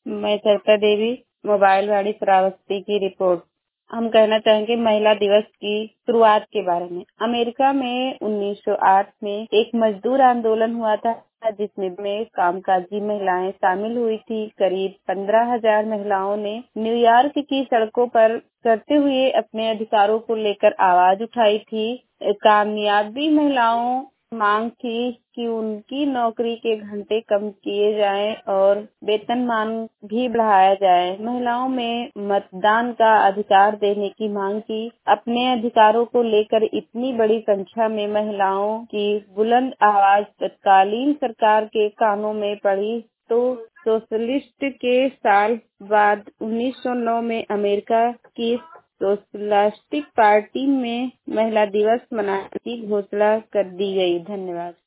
मैं सरिता देवी, मोबाइल वाड़ी श्रावस्ती की रिपोर्ट। हम कहना चाहेंगे महिला दिवस की शुरुआत के बारे में। अमेरिका में 1908 में एक मजदूर आंदोलन हुआ था जिसमें कामकाजी महिलाएं शामिल हुई थी। करीब 15,000 महिलाओं ने न्यूयॉर्क की सड़कों पर करते हुए अपने अधिकारों को लेकर आवाज उठाई थी। कामयाबी महिलाओं मांग थी कि उनकी नौकरी के घंटे कम किए जाएं और वेतनमान भी बढ़ाया जाए। महिलाओं में मतदान का अधिकार देने की मांग की। अपने अधिकारों को लेकर इतनी बड़ी संख्या में महिलाओं की बुलंद आवाज तत्कालीन सरकार के कानों में पड़ी तो सोशलिस्ट के साल बाद 1909 में अमेरिका की सोशलिस्टिक पार्टी में महिला दिवस मनाने की घोषणा कर दी गई। धन्यवाद।